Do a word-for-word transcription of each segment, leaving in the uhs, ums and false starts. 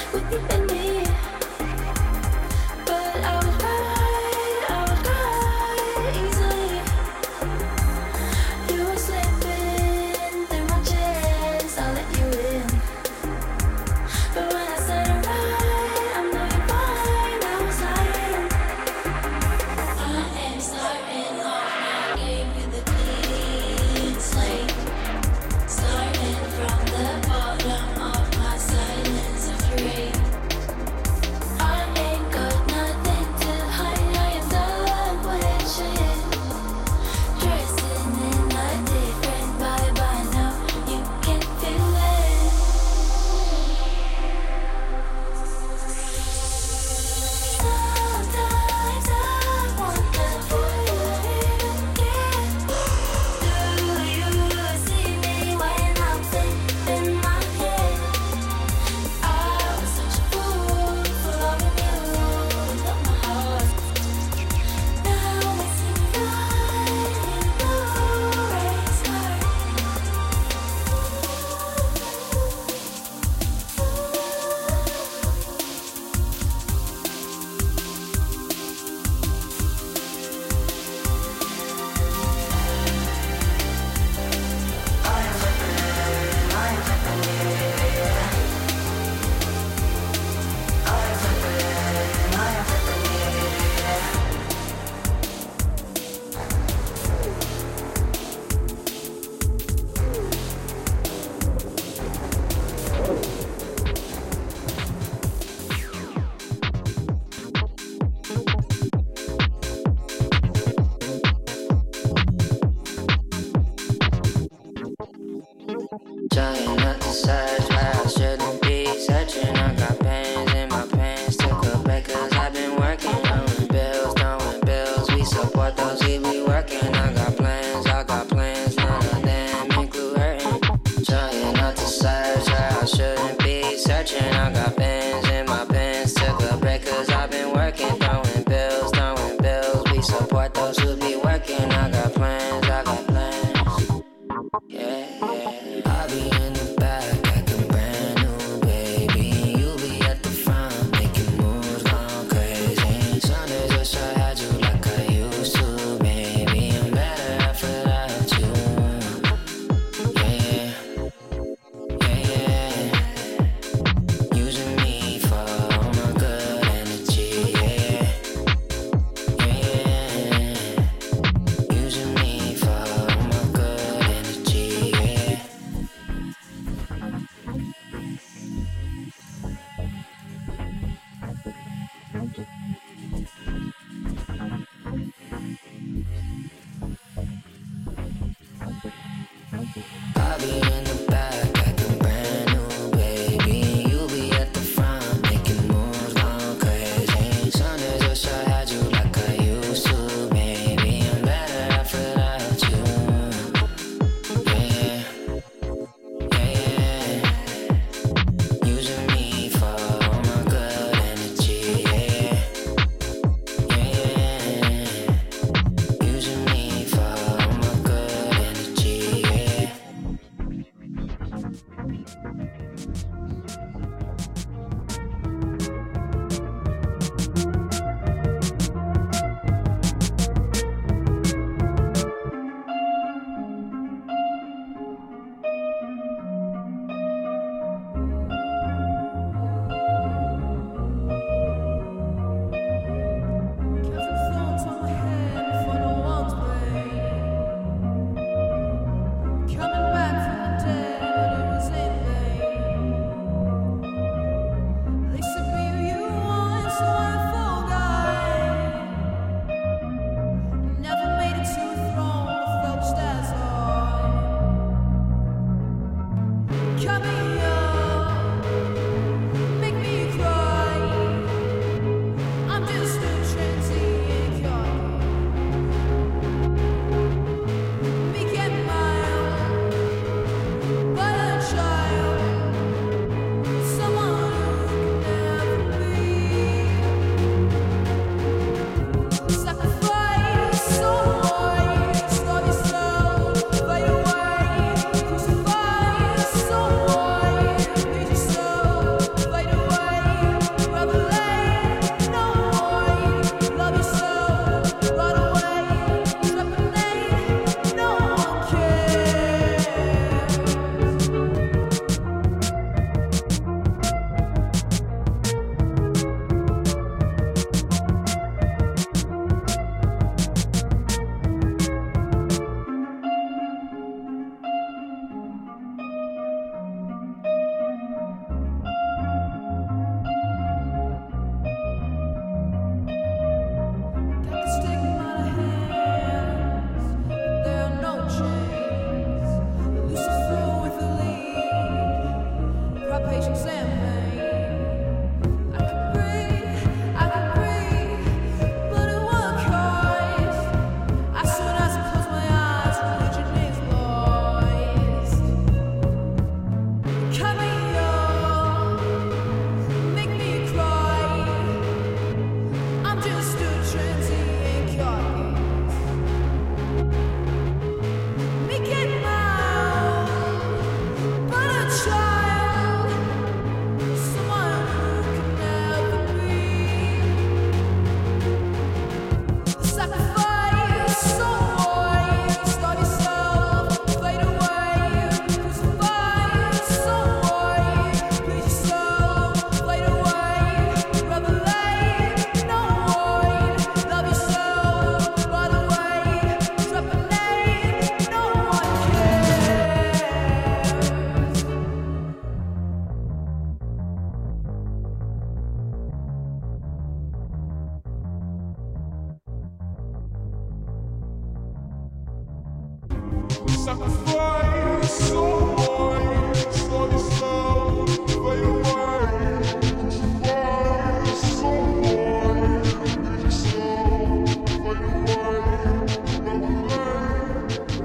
Starting from the bottom of my silence, afraid. Sacrifice someone for this love, for your way. Sacrifice someone for this love, for your way. No way,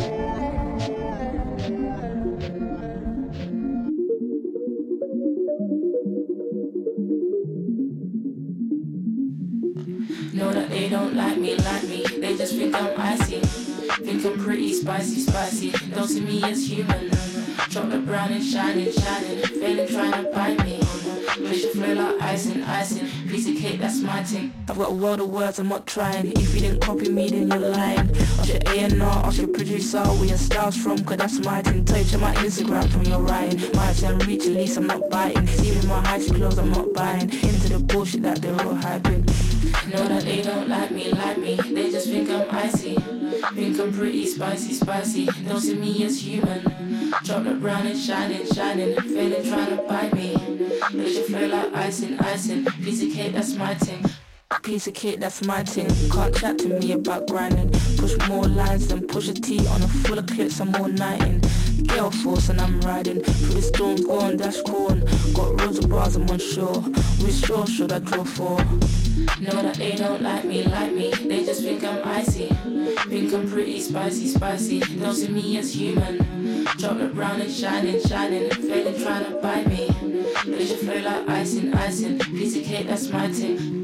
Know that they don't like me, like me. They just think I'm icy. Think I'm pretty spicy, spicy. Don't see me as human. Chocolate brown and shining, shining. Failing trying to bite me. Wish you flow like icing, icing. Piece of cake, that's my thing. I've got a world of words, I'm not trying. If you didn't copy me, then you're lying. Ask your A and R, ask your producer where your style's from, cause that's my thing. Tell you check my Instagram from your writing. Might say I'm reaching, least I'm not biting. See me my high clothes, I'm not buying. Into the bullshit that they're all hyping. Know that they don't like me, like me. They just think I'm icy. Think I'm pretty spicy, spicy. Don't see me as human. Chocolate brown and shining, shining. Failing trying to bite me. They should flow like icing, icing. Piece of cake, that's my thing. Piece of cake, that's my thing. Can't chat to me about grinding. Push more lines than push a T on a full of clips. I'm all nighting. Gale force and I'm riding through the storm, going dash corn. Got rows of bars, I'm unsure. Which shore should I draw for? Know that they don't like me, like me. They just think I'm icy. Think I'm pretty spicy, spicy. Don't see me as human. Chocolate brown and shining, shining. Failing trying to bite me. They should flow like icing, icing. Piece of cake, that's my thing.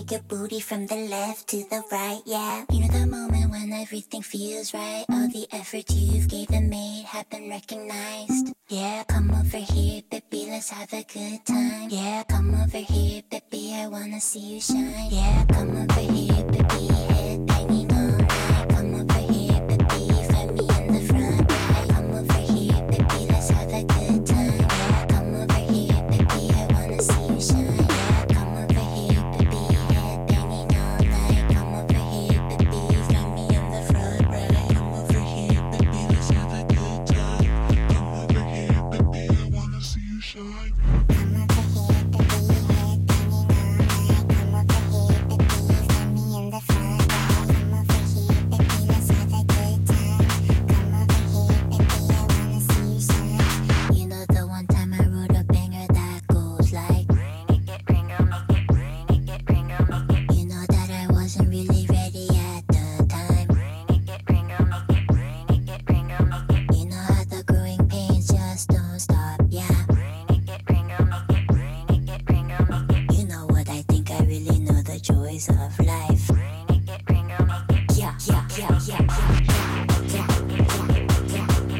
shake your booty from the left to the right, yeah. You know the moment when everything feels right. All the effort you've gave and made have been recognized. Yeah, come over here, baby, let's have a good time. Yeah, come over here, baby, I wanna see you shine. Yeah, come over here, baby, head banging all night. Come over here, baby, find me in the front, right? Come over here, baby, let's have a good time. Yeah, come over here, baby, I wanna see you shine. Yeah, come over here, baby, head banging all night. Come over here, baby, find me in the front, right? Come over here, baby, let's have a good time. Come over here, baby, I wanna see you shine. Come over here, baby, head banging all night. Come over here, baby, find me in the front, right? Come over here, baby, let's have a good time. Come over here, baby, I wanna see you shine. You know the one time I wrote a banger that goes like, rain it, get rain, girl, make it rain it, get rain, girl, make it. You know that I wasn't really ready at the time. Rain it, get rain, girl, make it rain it, get rain, girl, make it. You know how the growing pains just don't stop, yeah. Rain it, get rain, girl, make it rain it, get rain, girl, make it. You know what I think, I really know the joys of life. Rain it, get rain, girl, make it. Yeah, yeah, yeah, yeah, yeah, yeah,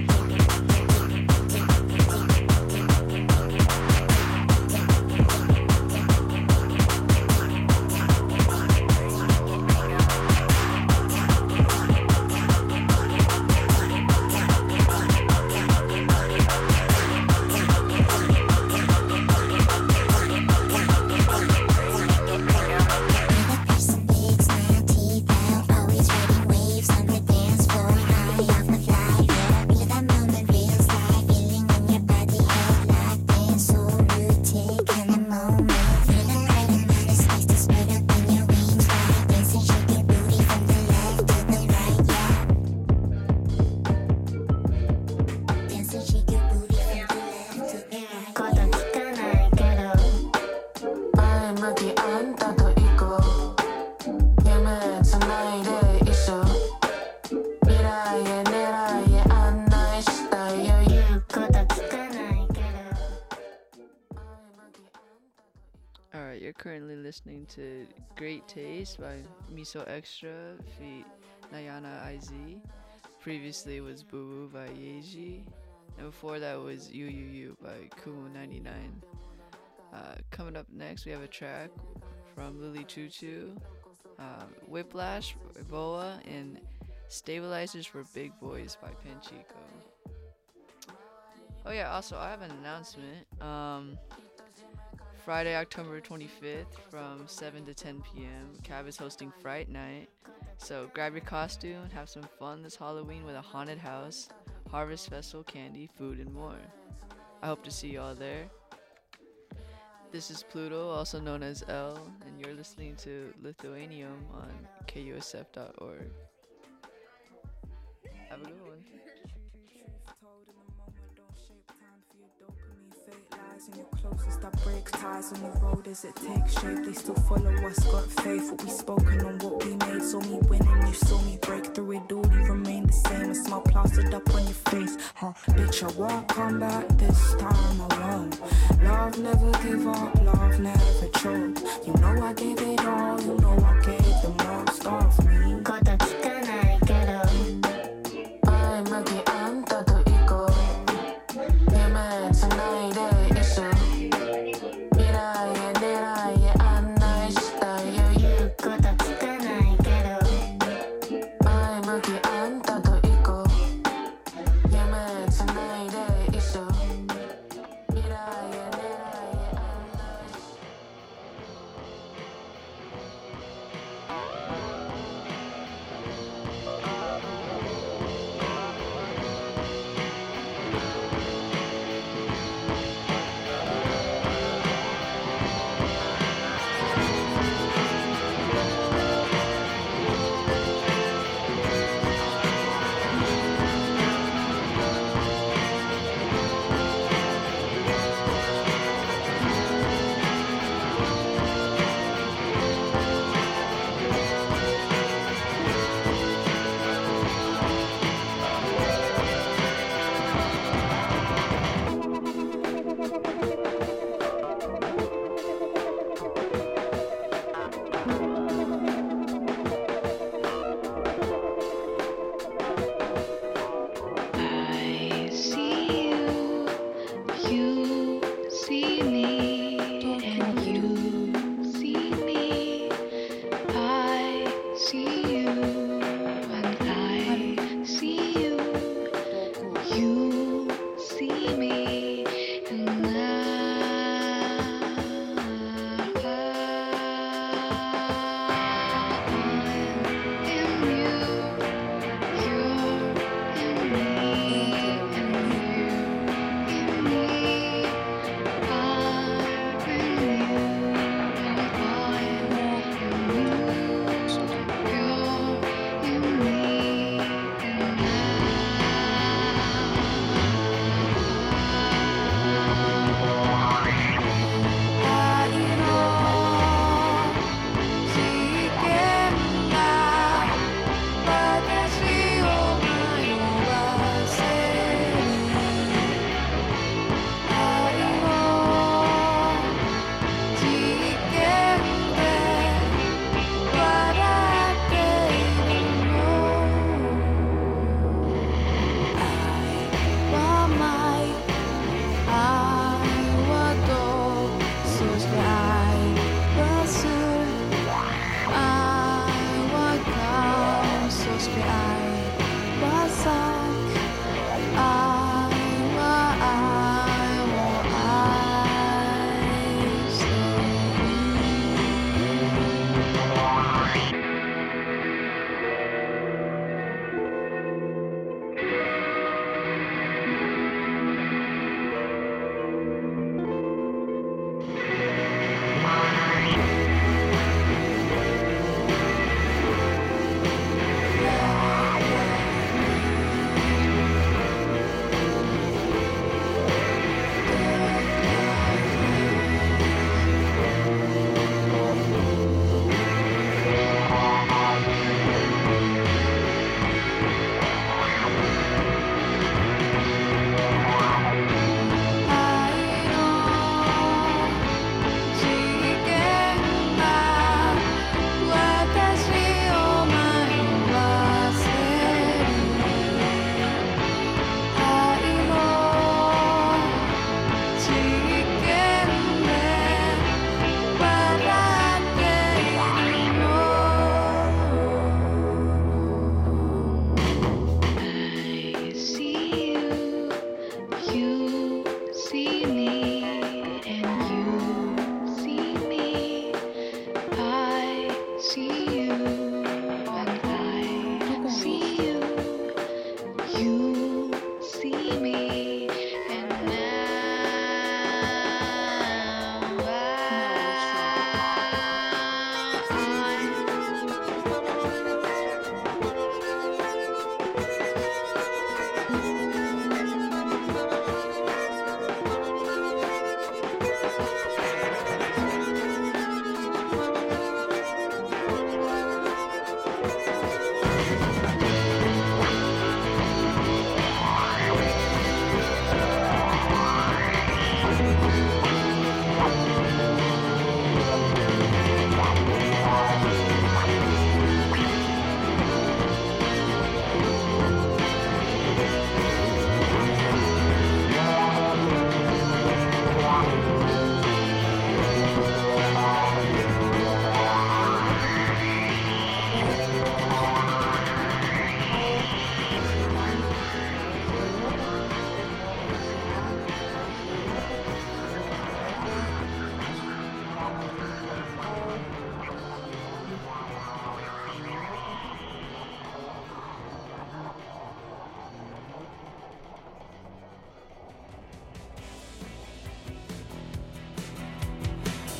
Another person digs my teeth out, always riding waves on the dance floor, high off the fly. Yeah, feel that moment real slide, feeling in your body, head locked in, so rooted in the moment. Feel the pride and the space to spread up in your wings, right? Dance and shake your booty from the left to the right, yeah. Dance and shake your booty from the left to the right. 거다 기타나 이겨라. 마음먹이 안 따도 있고 예매해서 나이래 있어. 미라에 내라에 안 나의 스타일. 거다 기타나 이겨라. Alright, you're currently listening to Great Taste by Miso Extra feat Nayana I Z. Previously was Boo Boo by Yeji. And before that was You You You by Kumu ninety-nine. Uh, coming up next, we have a track from Lily Choo Choo, uh, Whiplash, Boa, and Stabilizers for Big Boys by Penchico. Oh yeah, also I have an announcement. Um, Friday, October twenty-fifth from seven to ten p.m. Cab is hosting Fright Night. So grab your costume and have some fun this Halloween with a haunted house, Harvest Festival, candy, food, and more. I hope to see you all there. This is Pluto, also known as L, and you're listening to Lithuanium on K U S F dot org. Have a good one. And your closest that breaks ties on the road as it takes shape. They still follow us, got faith. What we spoken on, what we made. Saw me winning, you saw me break through it all. You remain the same, a smile plastered up on your face. Huh, bitch, I won't come back this time, I won't. Love never give up, love never choke. You know I gave it all, you know I gave the most of me. 거다 기타나 이겨라. 마음먹이 안 따도 있고 예매해서 나이래 있어. 미라에 내라에 안 나의 스타일. 거다 기타나 이겨라. 마음먹이 안 따도 있고 예매해서 나이래 있어. 미라에 내라에 안 나의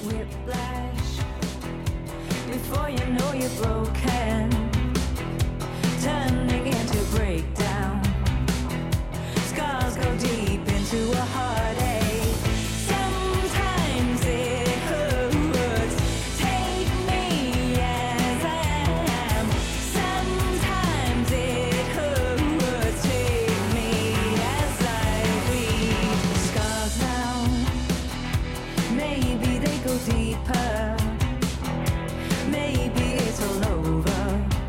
whiplash. Before you know you're broken, turning into breakdown. Scars go deep into a heartache. Sometimes it hurts. Take me as I am. Sometimes it hurts. Take me as I bleed. Scars now, maybe they go deeper. Maybe it's all over.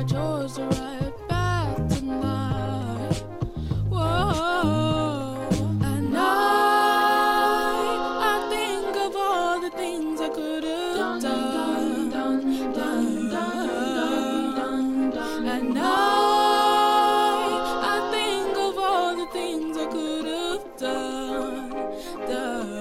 I chose to write back tonight. Whoa, and I, I think of all the things I could have done, done, done, done, done, done, and I, I think of all the things I could have done, done.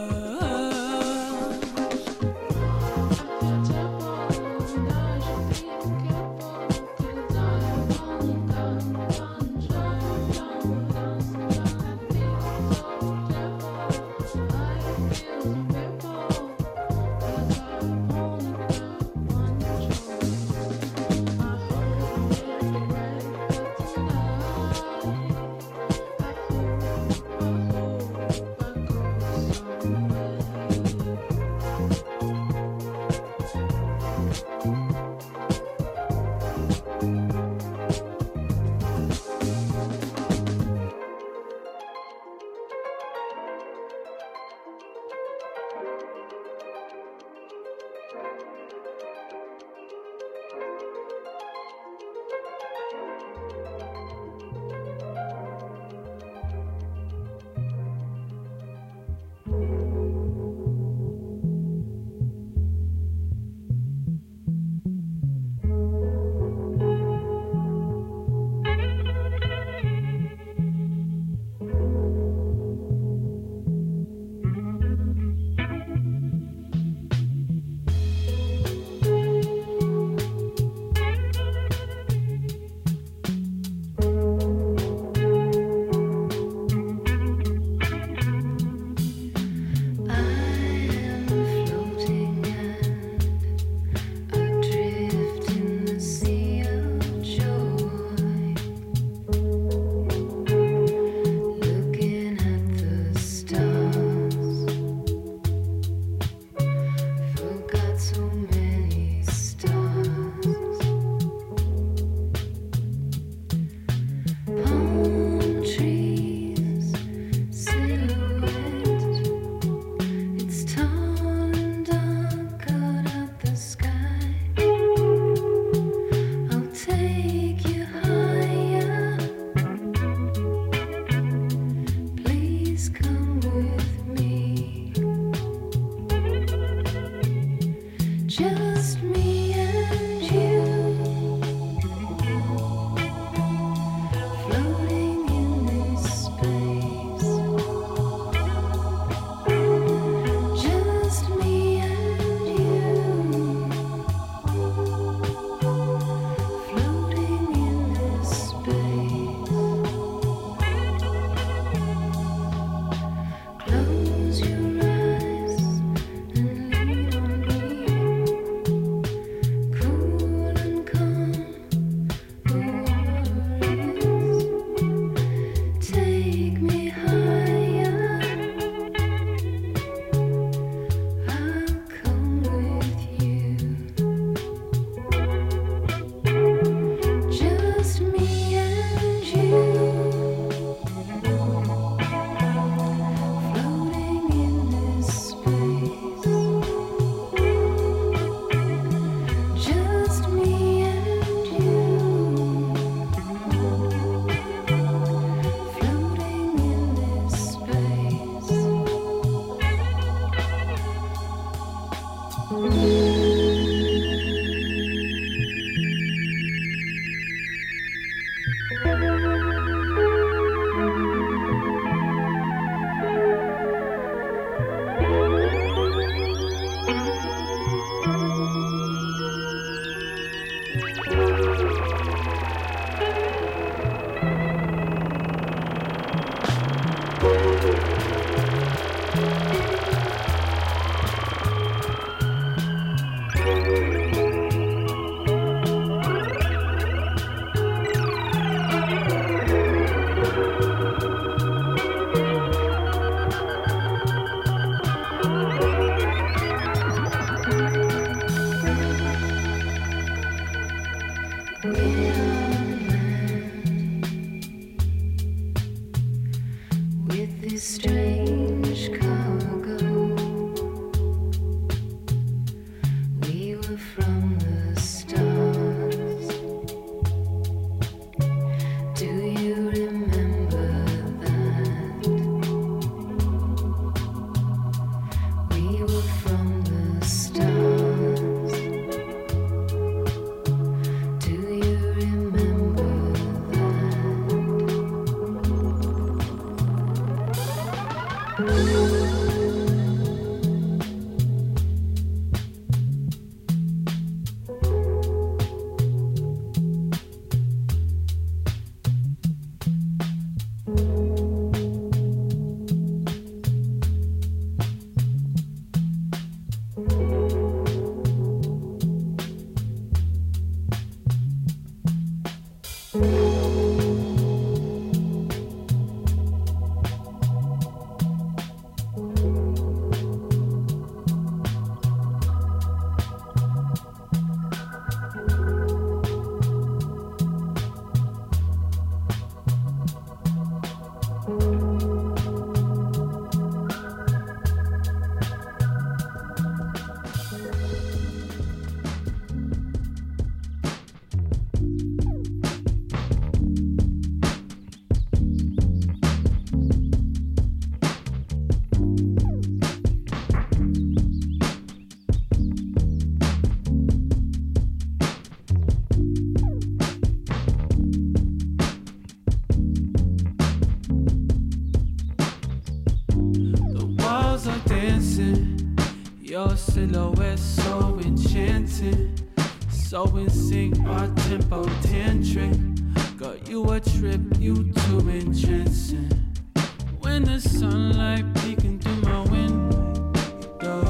Your silhouette so enchanting, so in sync, our tempo tantric. Got you a trip, you too entrancing. When the sunlight peeking through my window,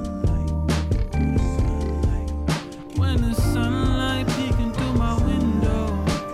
when the sunlight peeking through my window,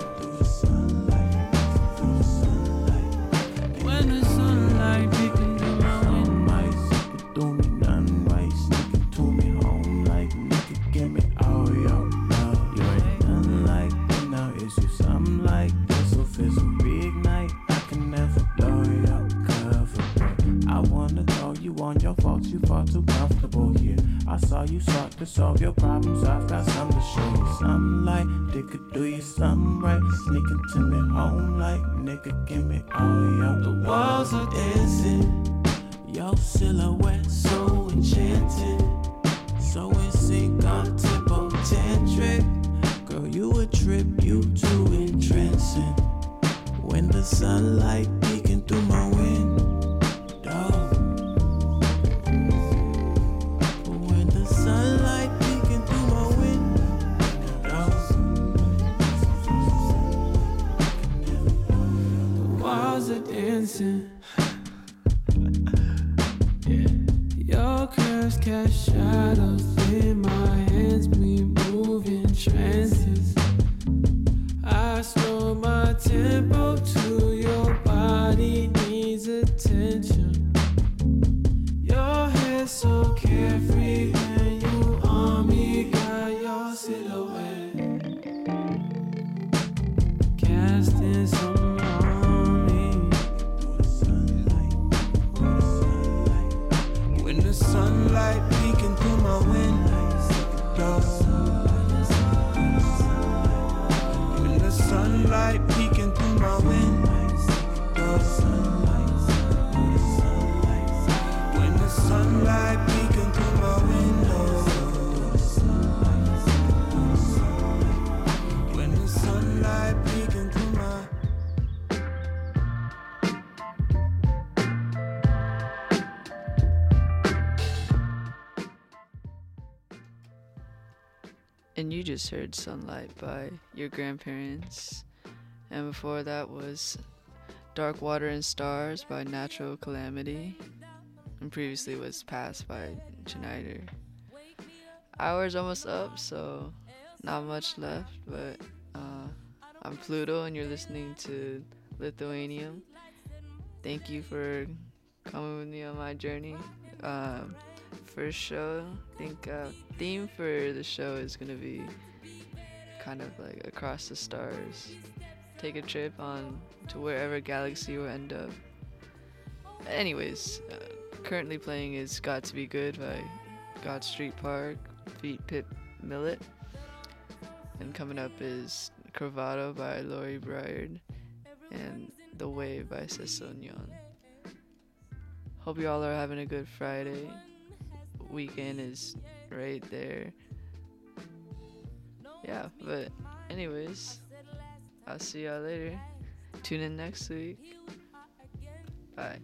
when the sunlight peeking through my window, do me nothing right, sneak it to me home like nigga, give me all your love. You ain't nothing like that now, is you something like this? So if it's a big night, I can never blow your cover. I wanna throw you on your faults, you far too comfortable here. I saw you sought to solve your problems, I've got something to show you. Something like, they could do you something right, sneaking to me home like nigga, give me all your the walls are dancing. Your silhouette so enchanting, so in sync, on tempo tantric. Girl, you a trip, you too entrancing. When the sunlight peeking through my window, when the sunlight peeking through my window, the walls are dancing. Your curves cast shadows in my hands, we move in trances. I slow my tempo to your body needs attention. Your hair so carefree when you on me, got your silhouette casting some on me. when the sunlight peeking through my window, when the sunlight peeking through my window, when the sunlight peeking through my window, when the sunlight peeking through my And you just heard Sunlight by Your Grandparents. And before that was Dark Water and Stars by Natural Calamity. And previously was Past by Schneider. Hour's almost up, so not much left. But uh, I'm Pluto and you're listening to Lithuanium. Thank you for coming with me on my journey. Um, first show, I think uh, theme for the show is gonna be kind of like across the stars. Take a trip on to wherever galaxy will end up. Anyways, uh, currently playing is Got to Be Good by God Street Park, feat Pip Millet. And coming up is Cravado by Lori Briard and The Wave by Sesonyon. Hope you all are having a good Friday. Weekend is right there. Yeah, but anyways, I'll see y'all later. Tune in next week. Bye.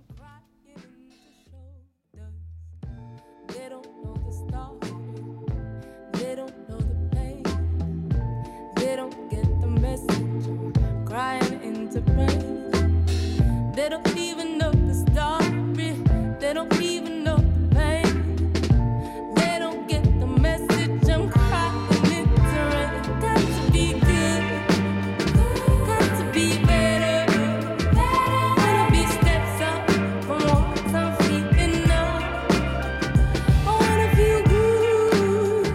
They don't know the story. They don't know the pain. They don't get the message. Crying into pain. They don't even know the story. They don't even know the pain. They don't get the message. I'm crying into rain. Got to be good. Got to be better. Wanna be steps up from what I'm feeling up. I wanna feel good,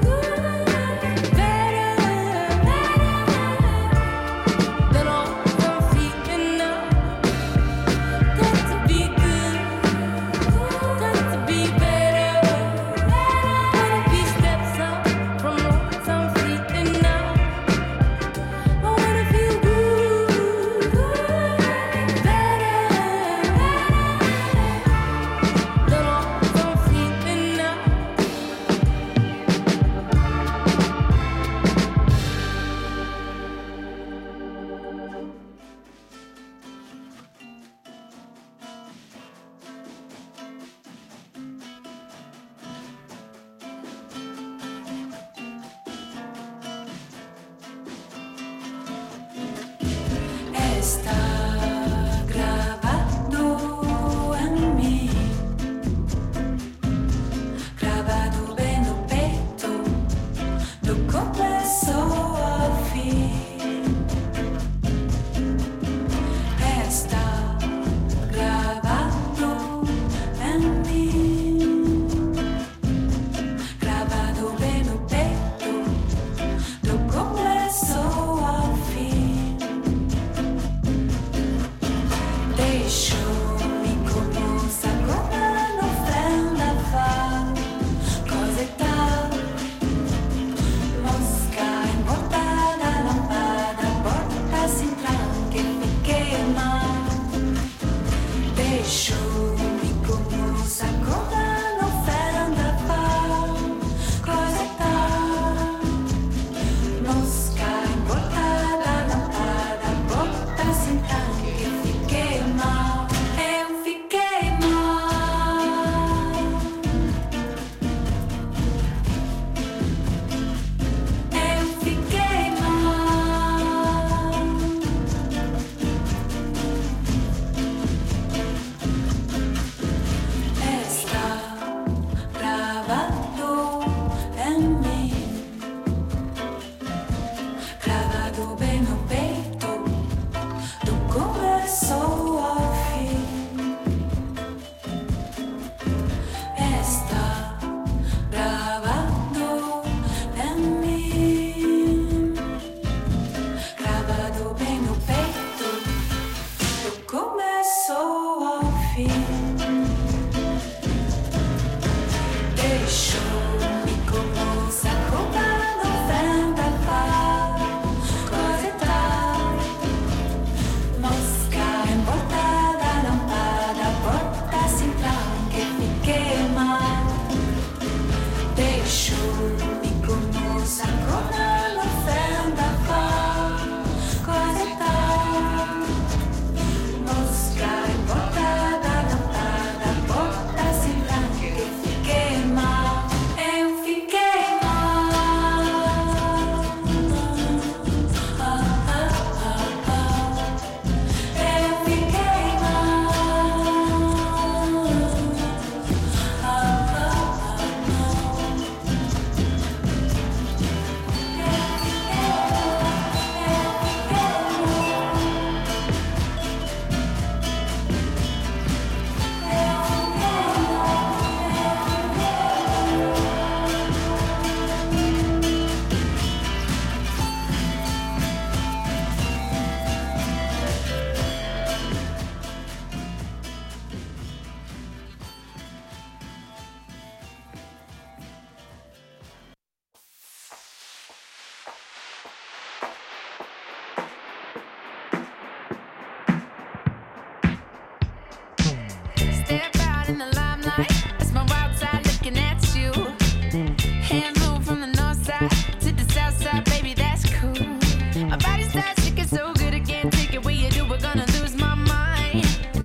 better, better than all I'm feeling up. stop.